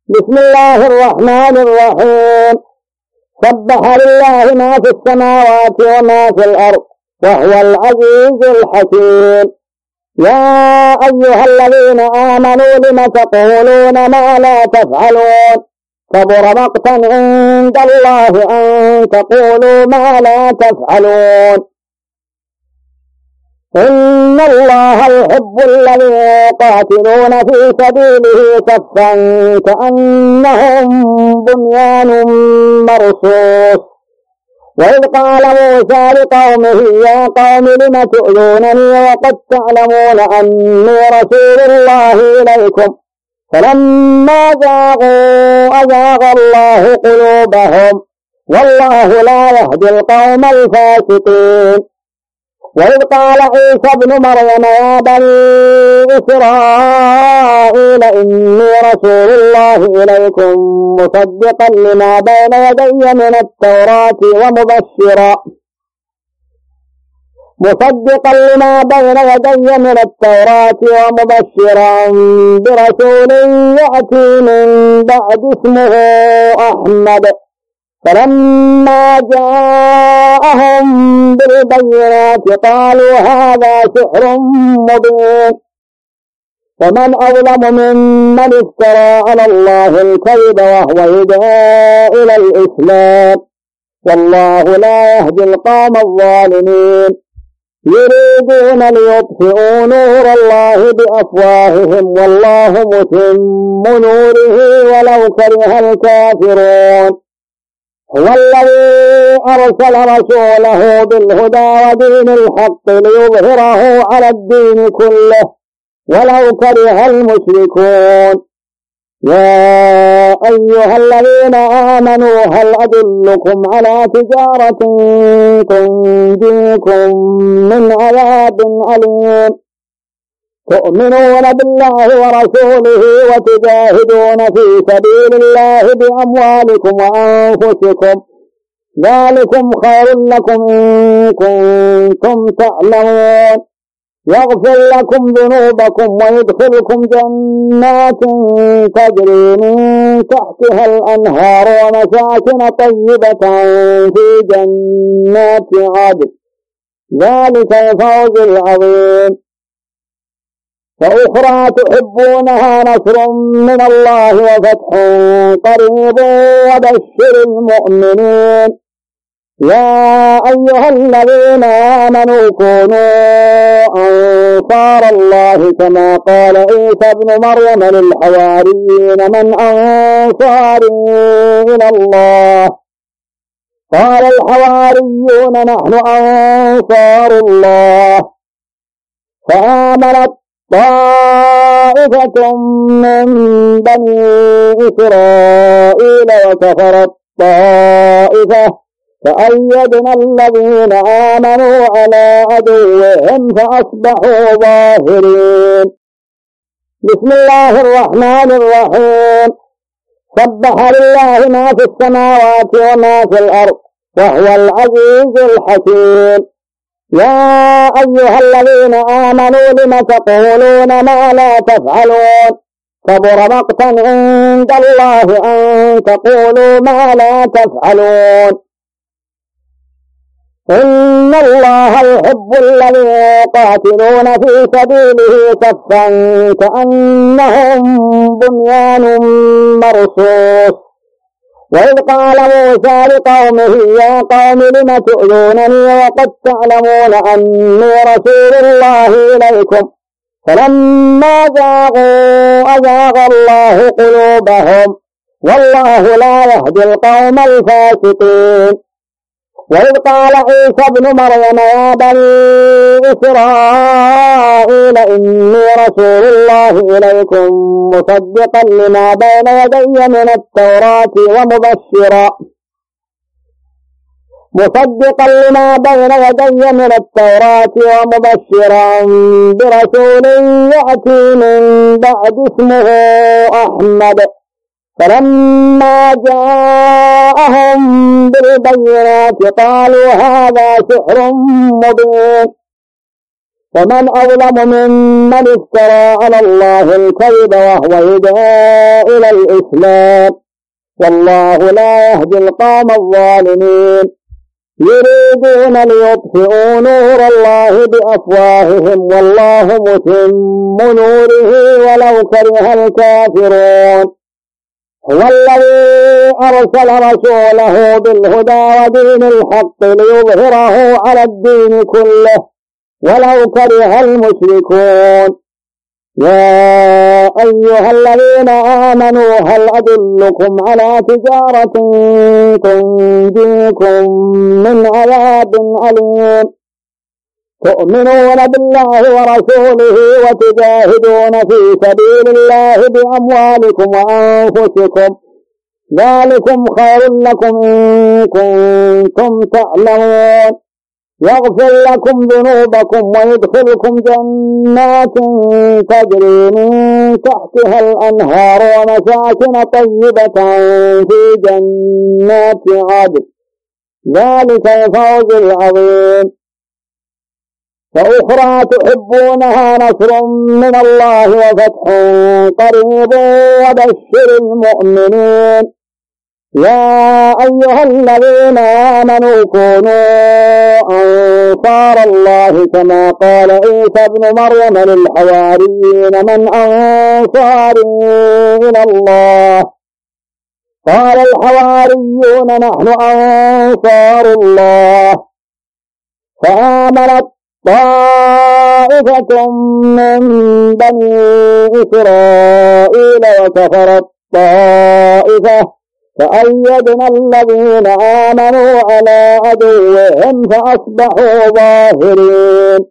بسم الله الرحمن الرحيم. سبح لله ما في السماوات وما في الأرض وهو العزيز الحكيم. يا أيها الذين آمنوا لم تقولون ما لا تفعلون كبر مقتا عند الله أن تقولوا ما لا تفعلون. إن الله يحب الذين يقاتلون في سبيله صفا كأنهم بنيان مرصوص. وإذ قال موسى لقومه يا قوم لم تؤذونني وقد تعلمون أني رسول الله إليكم فلما زاغوا أزاغ الله قلوبهم والله لا يهدي القوم الفاسقين. وإذ قال عيسى ابن مريم يا بني إسرائيل إني رسول الله إليكم مصدقا لما بين يدي من التوراة ومبشرا برسول يأتي من بعد اسمه أحمد. فلما جاءهم بالبينات قالوا هذا سحر مبين. ومن أظلم ممن افترى على الله الكذب وهو يدعى إلى الإسلام والله لا يهدي القوم الظالمين. يريدون ليطفئوا نور الله بأفواههم والله متم نوره ولو كره الكافرون. هو الذي أرسل رسوله بالهدى ودين الحق ليظهره على الدين كله ولو كره المشركون. يا أيها الذين آمنوا هل أدلكم على تجارة تنجيكم من عذاب أليم تؤمنون بالله ورسوله وتجاهدون في سبيل الله بأموالكم وأنفسكم ذلكم خير لكم إن كنتم تعلمون. يغفر لكم ذنوبكم ويدخلكم جنات تجري من تحتها الأنهار ومساكن طيبة في جنات عدن ذلك الفوز العظيم. وأخرى تحبونها نصر من الله وفتح قريب وبشر المؤمنين. يا أيها الذين آمنوا كونوا أنصار الله كما قال عيسى ابن مريم للحواريين من أنصاري إلى الله قال الحواريون نحن أنصار الله. فآمنت طائفة من بني إسرائيل وكفرت طائفة فأيدنا الذين آمنوا على عدوهم فأصبحوا ظاهرين. بسم الله الرحمن الرحيم. سبح لله ما في السماوات وما في الأرض وهو العزيز الحكيم. يا أيها الذين آمنوا لم تقولون ما لا تفعلون كبر مقتا عند الله أن تقولوا ما لا تفعلون. إن الله يحب الذين يقاتلون في سبيله صفا كأنهم بنيان مرصوص. وإذ قال موسى لقومه يا قوم لم تؤذونني وقد تعلمون أني رسول الله إليكم فلما زاغوا أزاغ الله قلوبهم والله لا يهدي القوم الفاسقين. وإذ قال عيسى ابن مريم يا بني إسرائيل إني رسول الله إليكم مصدقا لما بين يدي من التوراة ومبشرا برسول يأتي من بعد اسمه أحمد. فلما جاءهم بالبينات قالوا هذا سحر مبين. ومن أظلم ممن افترى على الله الكذب وهو يدعى إلى الإسلام والله لا يهدي القوم الظالمين يريدون ليطفئوا نور الله بأفواههم والله متم نوره ولو كره الكافرون هو الذي أرسل رسوله بالهدى ودين الحق ليظهره على الدين كله ولو كره المشركون يا أيها الذين آمنوا هل أدلكم على تجارة تنجيكم من عذاب أليم تؤمنون بالله ورسوله وتجاهدون في سبيل الله بأموالكم وأنفسكم ذلكم خير لكم إن كنتم تعلمون يغفر لكم ذنوبكم ويدخلكم جنات تجري من تحتها الأنهار ومساكن طيبة في جنات عدن ذلك الفوز العظيم وأخرى تحبونها نصر من الله وفتح قريب وبشر المؤمنين يا أيها الذين آمنوا كونوا أنصار الله كما قال عيسى ابن مريم للحواريين من أنصاري إلى الله قال الحواريون نحن أنصار الله فآمنت طائفة من بني إسرائيل وكفرت طائفة فأيدنا الذين آمنوا على عدوهم فأصبحوا ظاهرين